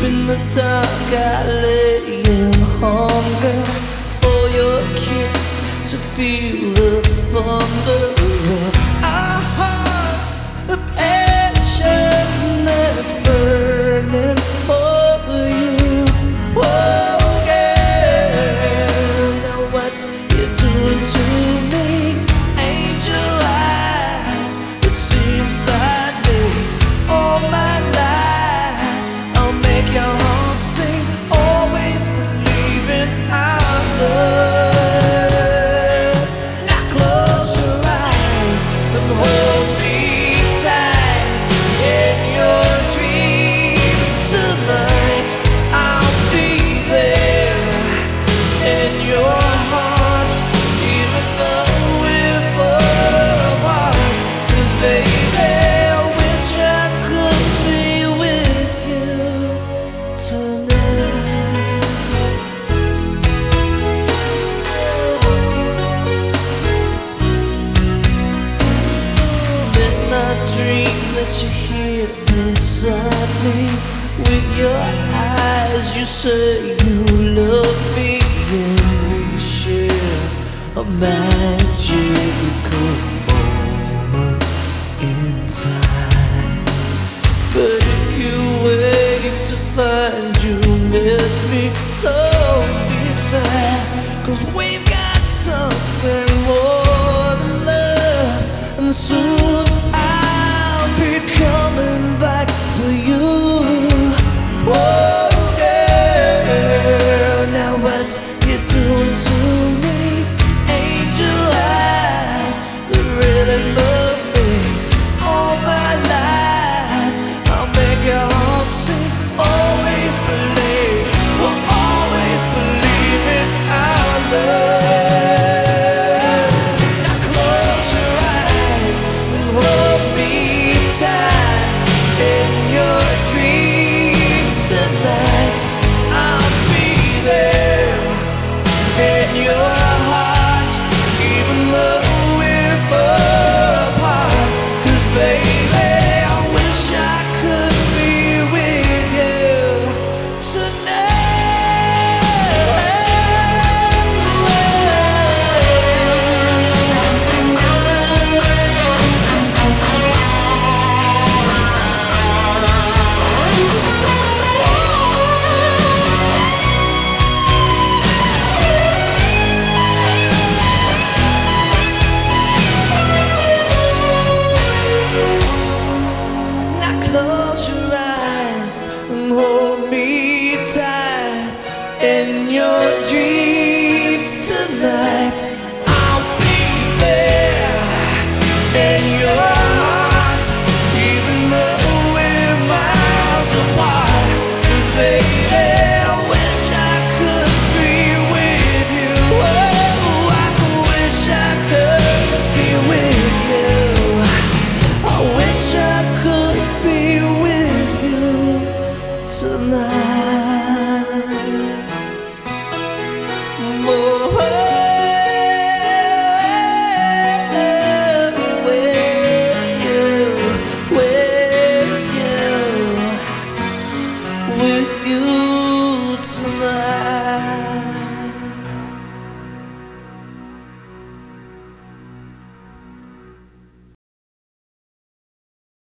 In the dark I lay in hunger for your kiss, to feel the thunder of our hearts, a passion that's burning for you. Oh yeah, now what you doing to me? Angel eyes that see inside me. All my life I'll make your heart sing, always believing our love. Now close your eyes and hold me tight in your dreams tonight. I'll be there in your heart, even though we're far apart. 'Cause baby, I wish I could be with you tonight. Then I dream that you're here beside me. With your eyes you say you love me, and we share a magical moment in time. But if you wait to find you miss me, don't be sad, 'cause we've got something